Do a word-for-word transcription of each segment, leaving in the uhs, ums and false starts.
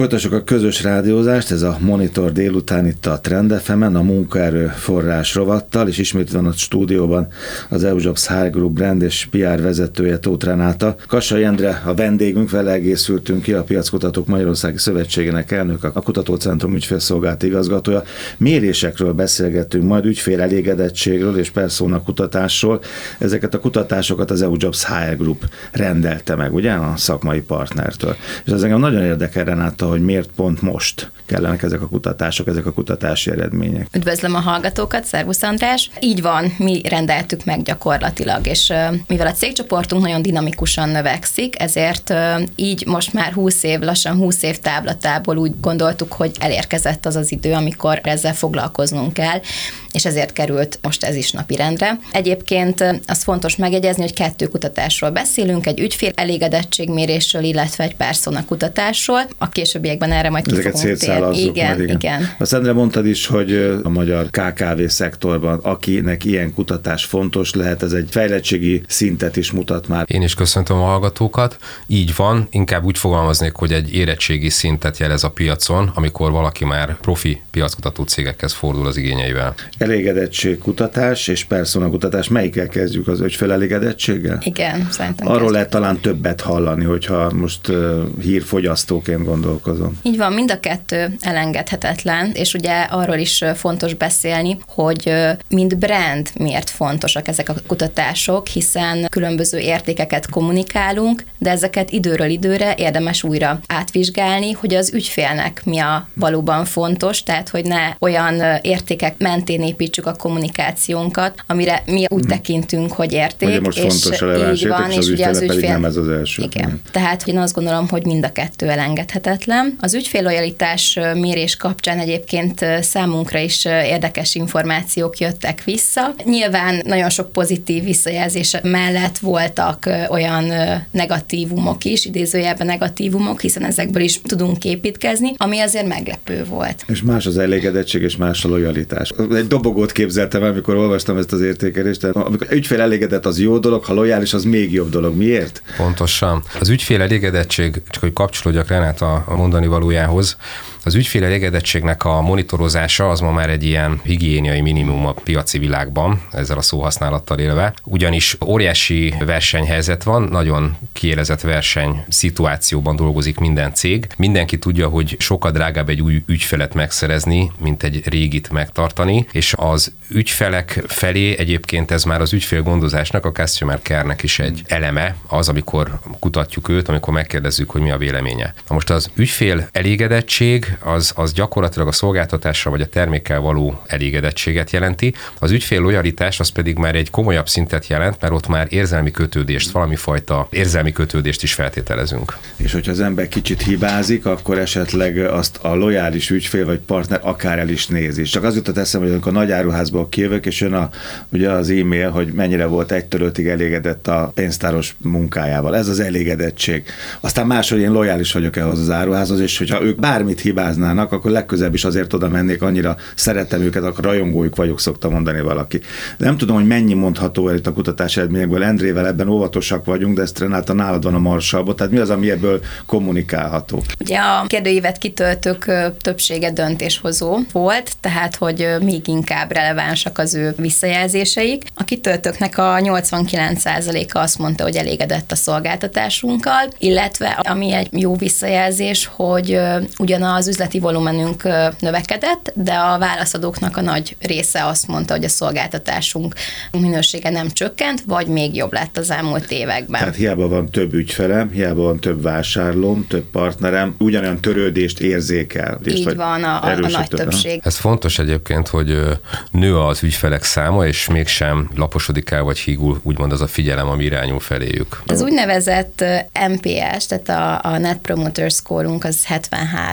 Folytassuk a közös rádiózást, ez a Monitor délután itt a Trend ef emen, a munkaerőforrás rovattal, és ismét van a stúdióban az e u Jobs há er Group brand és pé er vezetője, Tóth Renáta. Kassai Endre a vendégünk, vele egészültünk ki, a Piackutatók Magyarországi Szövetségének elnök, a Kutatócentrum ügyfélszolgálati igazgatója. Mérésekről beszélgetünk, majd ügyfél elégedettségről és perszóna kutatásról. Ezeket a kutatásokat az e u Jobs há er Group rendelte meg, ugye, a szakmai partnertől. És ez engem nagyon érdekel, Renáta, hogy miért pont most kellenek ezek a kutatások, ezek a kutatási eredmények. Üdvözlöm a hallgatókat, szervusz András! Így van, mi rendeltük meg gyakorlatilag, és mivel a cégcsoportunk nagyon dinamikusan növekszik, ezért így most már húsz év, lassan húsz év távlatából úgy gondoltuk, hogy elérkezett az az idő, amikor ezzel foglalkoznunk kell, és ezért került most ez is napirendre. Egyébként az fontos megjegyezni, hogy kettő kutatásról beszélünk, egy ügyfél elégedettségmérésről, illetve egy persona kutatásról. A későbbiekben erre majd ki fogunk térni. Igen, igen, igen. Azt Endre mondtad is, hogy a magyar ká ká vé szektorban, akinek ilyen kutatás fontos lehet, ez egy fejlettségi szintet is mutat már. Én is köszöntöm a hallgatókat. Így van, inkább úgy fogalmaznék, hogy egy érettségi szintet jelez a piacon, amikor valaki már profi piackutató cégekhez fordul az igényeivel. Elégedettségkutatás és persona kutatás, melyikkel kezdjük, az ügyfél elégedettséggel? Igen, szerintem. Arról kezdjük. Lehet talán többet hallani, hogyha most uh, hírfogyasztóként gondolkozom. Így van, mind a kettő elengedhetetlen, és ugye arról is fontos beszélni, hogy mint brand miért fontosak ezek a kutatások, hiszen különböző értékeket kommunikálunk, de ezeket időről időre érdemes újra átvizsgálni, hogy az ügyfélnek mi a valóban fontos, tehát hogy ne olyan értékek mentén építsük a kommunikációnkat, amire mi úgy tekintünk, hogy érték. Ugye most és fontos a releváns érték, és az ügyféle pedig ügyfél... nem ez az első. Igen. Tehát én azt gondolom, hogy mind a kettő elengedhetetlen. Az ügyféllojalitás mérés kapcsán egyébként számunkra is érdekes információk jöttek vissza. Nyilván nagyon sok pozitív visszajelzés mellett voltak olyan negatívumok is, idézőjelben negatívumok, hiszen ezekből is tudunk építkezni, ami azért meglepő volt. És más az elégedettség, és más a lojalitás. Egy dobogót képzeltem el, amikor olvastam ezt az értékelést. Amikor ügyfél elégedett, az jó dolog, ha lojális, az még jobb dolog. Miért? Pontosan. Az ügyfél elégedettség, csak hogy kapcsolódjak Renáta a mondani valójához, az ügyfél elégedettségnek a monitorozása az ma már egy ilyen higiéniai minimum a piaci világban, ezzel a szóhasználattal élve, ugyanis óriási versenyhelyzet van, nagyon kiélezett verseny szituációban dolgozik minden cég. Mindenki tudja, hogy sokkal drágább egy új ügyfelet megszerezni, mint egy régit megtartani, és az ügyfelek felé egyébként ez már az ügyfélgondozásnak, a customer care-nek is egy eleme, az, amikor kutatjuk őt, amikor megkérdezzük, hogy mi a véleménye. Na most az ügyfél elégedettség Az, az gyakorlatilag a szolgáltatásra vagy a termékkel való elégedettséget jelenti. Az ügyfél lojalitás az pedig már egy komolyabb szintet jelent, mert ott már érzelmi kötődést, valami fajta érzelmi kötődést is feltételezünk. És hogyha az ember kicsit hibázik, akkor esetleg azt a lojális ügyfél vagy partner akár el is nézi. Csak az jutott eszembe, hogy amikor a nagy áruházból kijövök, és jön a, ugye az e-mail, hogy mennyire volt egytől ötig elégedett a pénztáros munkájával. Ez az elégedettség. Aztán máshogy én lojális vagyok ehhez az áruházhoz, és hogyha ők bármit hibáznak, akkor legközelebb is azért oda mennék, annyira szeretem őket, akkor rajongójuk vagyok, szokta mondani valaki. De nem tudom, hogy mennyi mondható el itt a kutatás eredményekből. Endrével ebben óvatosak vagyunk, de ezt Renáta, nálad van a marsalbot, tehát mi az, ami ebből kommunikálható? Ugye a kérdőívet kitöltők többsége döntéshozó volt, tehát hogy még inkább relevánsak az ő visszajelzéseik. A kitöltőknek a nyolcvankilenc százaléka azt mondta, hogy elégedett a szolgáltatásunkkal, illetve ami egy jó visszajelzés, hogy ugyanaz üzleti volumenünk növekedett, de a válaszadóknak a nagy része azt mondta, hogy a szolgáltatásunk minősége nem csökkent, vagy még jobb lett az elmúlt években. Tehát hiába van több ügyfelem, hiába van több vásárlóm, több partnerem, ugyanolyan törődést érzékel. Így van a, a nagy többség. Ez fontos egyébként, hogy nő az ügyfelek száma, és mégsem laposodik el, vagy hígul úgymond az a figyelem, ami irányul feléjük. Az úgynevezett en pé es, tehát a, a Net Promoter Score-unk az hetvenhárom,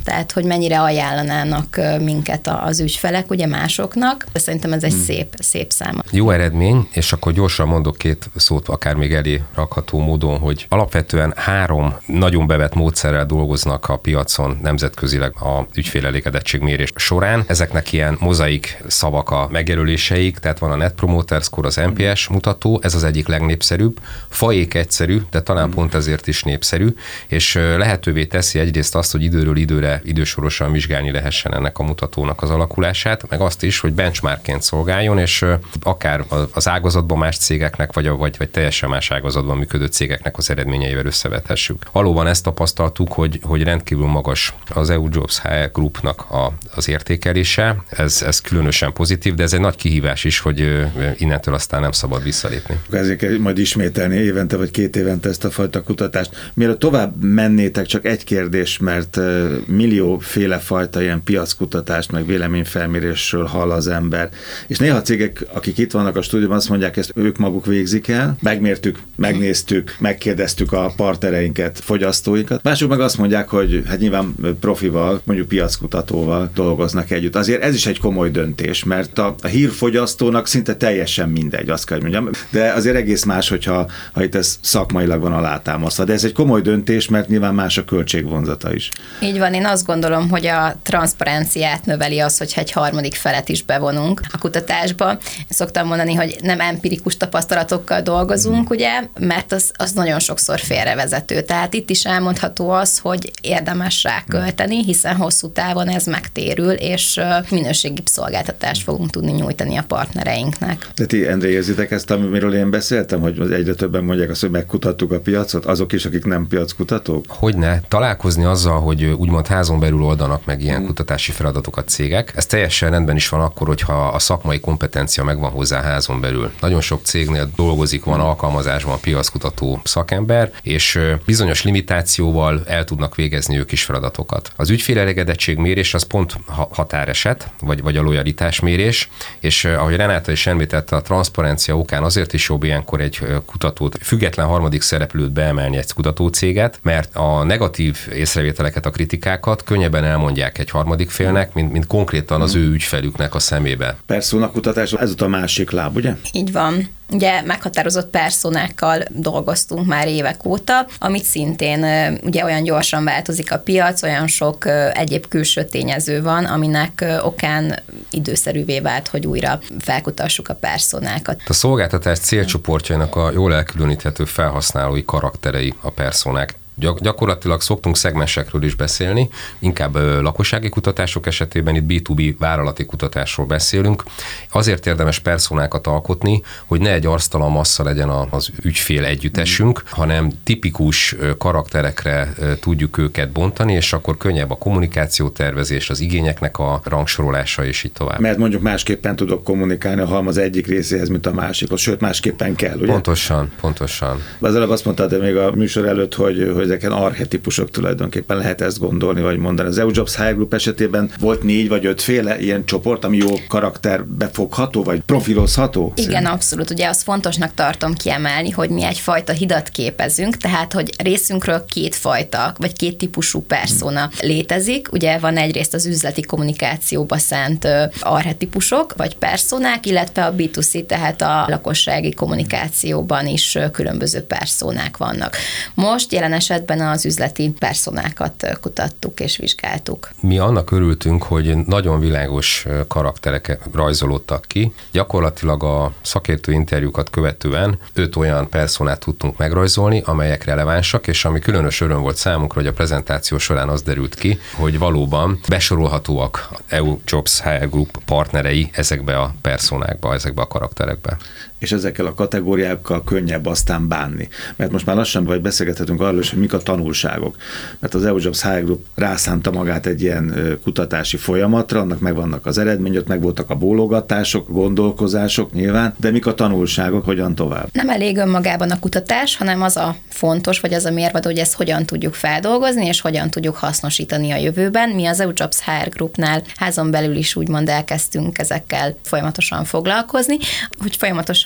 tehát hogy mennyire ajánlanának minket az ügyfelek, ugye másoknak, de szerintem ez egy hmm. szép, szép szám. Jó eredmény, és akkor gyorsan mondok két szót, akár még elé rakható módon, hogy alapvetően három nagyon bevett módszerrel dolgoznak a piacon nemzetközileg a ügyfélelégedettség során. Ezeknek ilyen mozaik szavak a megjelöléseik, tehát van a Net Promoter Score, az en pé es mutató, ez az egyik legnépszerűbb, faék egyszerű, de talán pont ezért is népszerű, és lehetővé teszi egyrészt azt, hogy időről időre idősorosan vizsgálni lehessen ennek a mutatónak az alakulását, meg azt is, hogy benchmarkként szolgáljon, és akár az ágazatban más cégeknek, vagy, vagy, vagy teljesen más ágazatban működő cégeknek az eredményeivel összevethessük. Valóban ezt tapasztaltuk, hogy, hogy rendkívül magas az e u Jobs há er Groupnak a, az értékelése, ez, ez különösen pozitív, de ez egy nagy kihívás is, hogy innentől aztán nem szabad visszalépni. Ezért kell majd ismételni évente vagy két évente ezt a fajta kutatást. Mielőtt tovább mennétek, csak egy kérdés, mert millióféle fajta ilyen piackutatást, meg véleményfelmérésről hall az ember. És néha a cégek, akik itt vannak a stúdióban, azt mondják, ezt ők maguk végzik el. Megmértük, megnéztük, megkérdeztük a partnereinket, fogyasztóinkat. Mások meg azt mondják, hogy hát nyilván profival, mondjuk piackutatóval dolgoznak együtt. Azért ez is egy komoly döntés, mert a, a hírfogyasztónak szinte teljesen mindegy, azt kell, hogy mondjam. De azért egész más, hogyha ha itt ez szakmailag van alátámasztva. De ez egy komoly döntés, mert nyilván más a költségvonzata is. Így van, én azt gondolom, hogy a transzparenciát növeli az, hogyha egy harmadik felet is bevonunk a kutatásba. Én szoktam mondani, hogy nem empirikus tapasztalatokkal dolgozunk, ugye, mert az, az nagyon sokszor félrevezető. Tehát itt is elmondható az, hogy érdemes rá költeni, hiszen hosszú távon ez megtérül, és minőségi szolgáltatást fogunk tudni nyújtani a partnereinknek. De ti, Endre, érzitek ezt, amiről én beszéltem, hogy egyre többen mondják azt, hogy megkutattuk a piacot, azok is, akik nem piackutatók? Hogyne, találkozni azzal, hogy úgymond házon belül oldanak meg ilyen hmm. kutatási feladatokat cégek. Ez teljesen rendben is van akkor, hogyha a szakmai kompetencia megvan hozzá házon belül. Nagyon sok cégnél dolgozik, van alkalmazásban piackutató szakember, és bizonyos limitációval el tudnak végezni ők is feladatokat. Az ügyfélelégedettség mérés az pont határeset, vagy, vagy a lojalitás mérés, és ahogy Renáta is említette, a transzparencia okán azért is jobb ilyenkor egy kutatót, független harmadik szereplőt beemelni egy kutatócéget, mert a negatív észrevételeket, a kritikákat könnyebben elmondják egy harmadik félnek, mint, mint konkrétan az ő ügyfelüknek a szemébe. Persona kutatás, ez a másik láb, ugye? Így van. Ugye meghatározott personákkal dolgoztunk már évek óta, amit szintén ugye olyan gyorsan változik a piac, olyan sok egyéb külső tényező van, aminek okán időszerűvé vált, hogy újra felkutassuk a personákat. A szolgáltatás célcsoportjainak a jól elkülöníthető felhasználói karakterei a personák. Gyakorlatilag szoktunk szegmensekről is beszélni, inkább lakossági kutatások esetében itt bé kettő bé vállalati kutatásról beszélünk. Azért érdemes personákat alkotni, hogy ne egy arctalan massza legyen az ügyfél együttesünk, hanem tipikus karakterekre tudjuk őket bontani, és akkor könnyebb a kommunikációtervezés, az igényeknek a rangsorolása, és így tovább. Mert mondjuk másképpen tudok kommunikálni a halmaz egyik részéhez, mint a másikhoz, sőt másképpen kell, ugye? Pontosan, pontosan. Az előbb azt mondtad, de még a műsor előtt, hogy, hogy ezeken archetípusok tulajdonképpen lehet ezt gondolni, vagy mondani. Az e u Jobs há er Group esetében volt négy vagy ötféle ilyen csoport, ami jó karakterbe fogható, vagy profilozható? Igen, szerint? Abszolút. Ugye azt fontosnak tartom kiemelni, hogy mi egyfajta hidat képezünk, tehát, hogy részünkről két fajta, vagy két típusú persona hmm. létezik. Ugye van egyrészt az üzleti kommunikációba szánt archetípusok, vagy personák, illetve a bé kettő cé, tehát a lakossági kommunikációban is különböző personák vannak. Most jelen esetben az üzleti personákat kutattuk és vizsgáltuk. Mi annak örültünk, hogy nagyon világos karakterek rajzolódtak ki. Gyakorlatilag a szakértő interjúkat követően öt olyan personát tudtunk megrajzolni, amelyek relevánsak, és ami különös öröm volt számunkra, hogy a prezentáció során az derült ki, hogy valóban besorolhatóak e u Jobs há er Group partnerei ezekbe a personákba, ezekbe a karakterekbe. És ezekkel a kategóriákkal könnyebb aztán bánni. Mert most már lassan vagy beszélgethetünk arról is, hogy mik a tanulságok. Mert az e u Jobs há er Group rászánta magát egy ilyen kutatási folyamatra, annak megvannak az eredmények, meg voltak a bólogatások, gondolkozások nyilván, de mik a tanulságok, hogyan tovább? Nem elég önmagában a kutatás, hanem az a fontos, vagy az a mérvadó, hogy ezt hogyan tudjuk feldolgozni, és hogyan tudjuk hasznosítani a jövőben. Mi az e u Jobs há er Groupnál házon belül is úgymond elkezdtünk ezekkel folyamatosan foglalkozni, hogy folyamatosan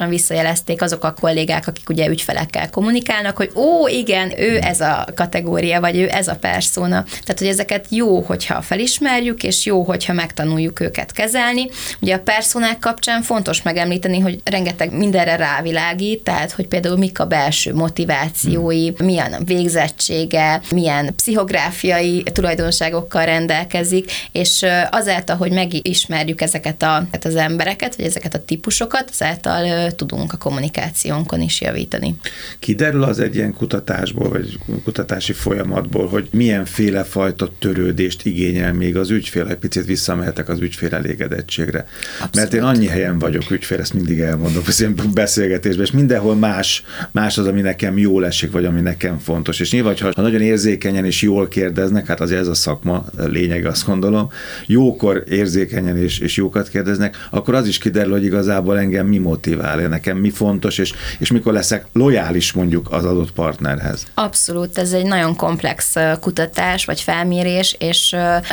gyorsan visszajelezték azok a kollégák, akik ugye ügyfelekkel kommunikálnak, hogy ó, igen, ő ez a kategória, vagy ő ez a persona. Tehát, hogy ezeket jó, hogyha felismerjük, és jó, hogyha megtanuljuk őket kezelni. Ugye a personák kapcsán fontos megemlíteni, hogy rengeteg mindenre rávilágít, tehát, hogy például mik a belső motivációi, milyen a végzettsége, milyen pszichográfiai tulajdonságokkal rendelkezik, és azáltal, hogy megismerjük ezeket a, az embereket, vagy ezeket a típusokat, azáltal tudunk a kommunikációnkon is javítani. Kiderül az egy ilyen kutatásból, vagy kutatási folyamatból, hogy milyenféle fajta törődést igényel még az ügyfél, egy picit visszamehetek az ügyfél elégedettségre. Abszolút. Mert én annyi helyen vagyok ügyfél, ezt mindig elmondom, az ilyen beszélgetésben, és mindenhol más, más az, ami nekem jól esik, vagy ami nekem fontos. És nyilván, ha nagyon érzékenyen és jól kérdeznek, hát azért ez a szakma lényege, azt gondolom, jókor érzékenyen és, és jókat kérdeznek, akkor az is kiderül, hogy igazából engem mi motivál, nekem mi fontos, és, és mikor leszek lojális mondjuk az adott partnerhez. Abszolút, ez egy nagyon komplex kutatás, vagy felmérés, és a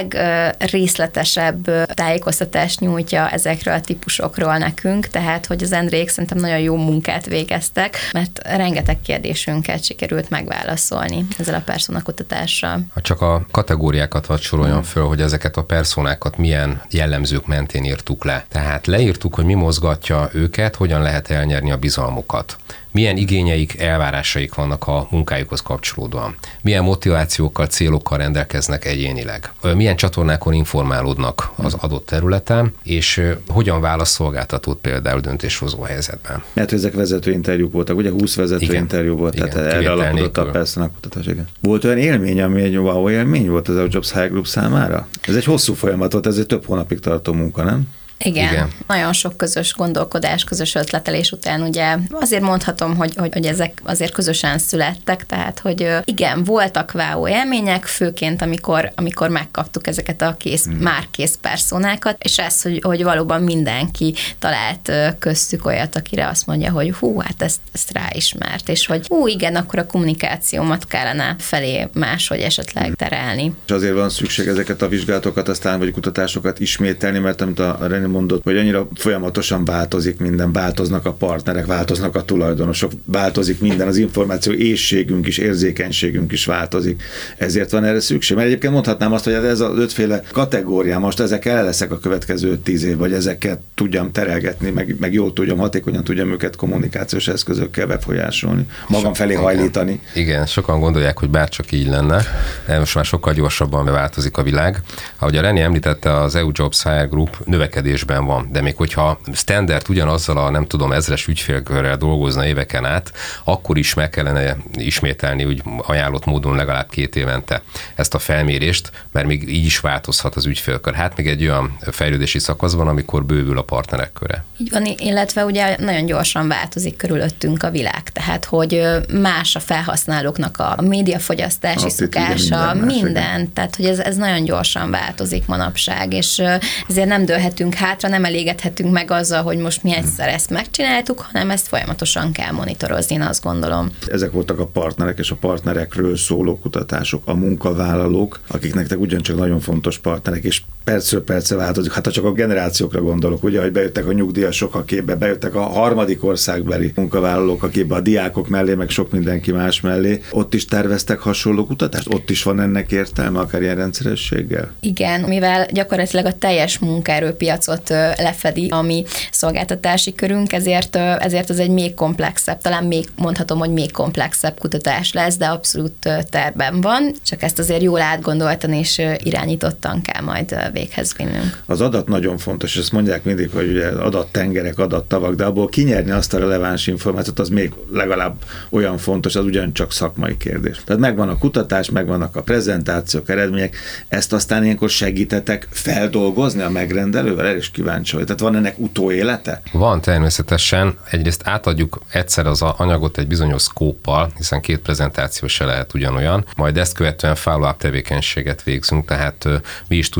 legrészletesebb tájékoztatást nyújtja ezekről a típusokról nekünk, tehát, hogy az Endrék szerintem nagyon jó munkát végeztek, mert rengeteg kérdésünket sikerült megválaszolni ezzel a personakutatással. Ha csak a kategóriákat hadd soroljon föl, hogy ezeket a personákat milyen jellemzők mentén írtuk le. Tehát leírtuk, hogy mi mozgatja őket, hogyan lehet elnyerni a bizalmukat. Milyen igényeik, elvárásaik vannak a munkájukhoz kapcsolódóan. Milyen motivációkkal, célokkal rendelkeznek egyénileg. Milyen csatornákon informálódnak az adott területen, és hogyan válasz szolgáltatót például döntéshozó helyzetben. Mert ezek vezetőinterjúk voltak, ugye húsz vezetőinterjú volt, igen, tehát erre alapodott a personakutatás. Volt olyan élmény, ami egy wow élmény volt az EUJobs High Group számára? Ez egy hosszú folyamat volt, ez egy több hónapig tartó munka, nem? Igen, Igen, nagyon sok közös gondolkodás, közös ötletelés után ugye azért mondhatom, hogy, hogy, hogy ezek azért közösen születtek, tehát hogy igen, voltak wow élmények, főként amikor, amikor megkaptuk ezeket a kész, hmm. már kész personákat, és ez, hogy, hogy valóban mindenki talált köztük olyat, akire azt mondja, hogy hú, hát ezt, ezt ráismert, és hogy hú, igen, akkor a kommunikációmat kellene felé máshogy esetleg terelni. És azért van szükség ezeket a vizsgálatokat, aztán vagy kutatásokat ismételni, mert amit a René mondott, hogy annyira folyamatosan változik minden, változnak a partnerek, változnak a tulajdonosok, változik minden, az információ éhségünk is, érzékenységünk is változik. Ezért van erre szükség. Mert egyébként mondhatnám azt, hogy ez az ötféle kategória, most ezekkel el leszek a következő tíz év, vagy ezeket tudjam terelgetni, meg, meg jól tudjam, hatékonyan tudjam őket kommunikációs eszközökkel befolyásolni, magam felé hajlítani. Igen, sokan gondolják, hogy bárcsak így lenne, de most már sokkal gyorsabban változik a világ. Ahogy a René említette, az EUJobs High Group növekedésben van, de még hogyha standard ugyanazzal a nem tudom ezres ügyfélkörrel dolgozna éveken át, akkor is meg kellene ismételni úgy ajánlott módon legalább két évente ezt a felmérést, mert még így is változhat az ügyfélkör. Hát még egy olyan fejlődési szakasz van, amikor bővül a partnerek köre. Így van, illetve ugye nagyon gyorsan változik körülöttünk a világ, tehát hogy más a felhasználóknak a médiafogyasztási szokása, minden, minden tehát hogy ez, ez nagyon gyorsan változik manapság, és ezért nem dőlhetünk hátra, nem elégedhetünk meg azzal, hogy most mi egyszer ezt megcsináltuk, hanem ezt folyamatosan kell monitorozni, én azt gondolom. Ezek voltak a partnerek és a partnerekről szóló kutatások, a munkavállalók, akik nektek ugyancsak nagyon fontos partnerek, és percről percre változik. Hát ha csak a generációkra gondolok, ugye, hogy bejöttek a nyugdíjasok a képbe, bejöttek a harmadik országbeli munkavállalók a képbe, a diákok mellé, meg sok mindenki más mellé. Ott is terveztek hasonló kutatást? Ott is van ennek értelme, akár ilyen rendszerességgel? Igen, mivel gyakorlatilag a teljes munkaerőpiacot lefedi a mi szolgáltatási körünk, ezért, ezért ez egy még komplexebb, talán még mondhatom, hogy még komplexebb kutatás lesz, de abszolút tervben van, csak ezt azért jól átgondoltan és irányítottan kell majd véghez vinnünk. Az adat nagyon fontos, és ezt mondják mindig, hogy ugye adattengerek, adattavak, de abból kinyerni azt a releváns információt, az még legalább olyan fontos, az ugyancsak szakmai kérdés. Tehát megvan a kutatás, megvannak a prezentációk, eredmények, ezt aztán ilyenkor segítetek feldolgozni a megrendelővel, el is kíváncsi vagy. Tehát van ennek utóélete? Van természetesen. Egyrészt átadjuk egyszer az anyagot egy bizonyos szkóppal, hiszen két prezentáció se lehet ugyanolyan, majd ezt követően follow-up tevékenységet végzünk, tehát mi is tudjuk, hogy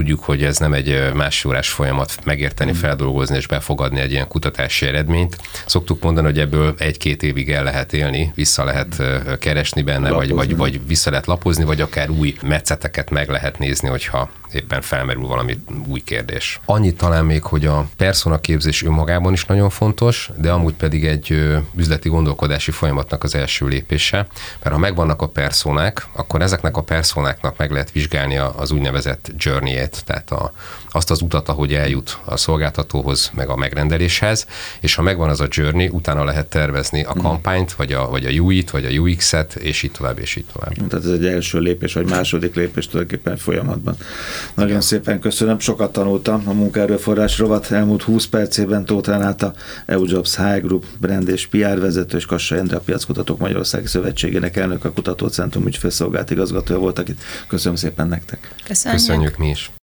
hogy ez nem egy másfél órás folyamat megérteni, feldolgozni és befogadni egy ilyen kutatási eredményt. Szoktuk mondani, hogy ebből egy-két évig el lehet élni, vissza lehet keresni benne, vagy, vagy, vagy vissza lehet lapozni, vagy akár új metszeteket meg lehet nézni, hogyha éppen felmerül valami új kérdés. Annyit talán még, hogy a personaképzés önmagában is nagyon fontos, de amúgy pedig egy üzleti gondolkodási folyamatnak az első lépése, mert ha megvannak a personák, akkor ezeknek a personáknak meg lehet vizsgálni az úgynevezett journey-ét, tehát a, azt az utat, ahogy eljut a szolgáltatóhoz, meg a megrendeléshez, és ha megvan az a journey, utána lehet tervezni a kampányt, vagy a, vagy a u i-t, vagy a u iksz-et, és így tovább, és így tovább. Tehát ez egy első lépés, vagy második lépés tulajdonképpen folyamatban. Nagyon Igen. szépen köszönöm, sokat tanultam a munkaerőforrás rovat elmúlt húsz percében. Tóth Renáta, e u Jobs H I Group brand és pé er vezető, és Kassai Endre, a Piackutatók Magyarországi Szövetségének elnök, a Kutatócentrum ügyfélszolgált igazgatója voltak itt. Köszönöm szépen nektek. Köszönjük. Köszönjük mi is.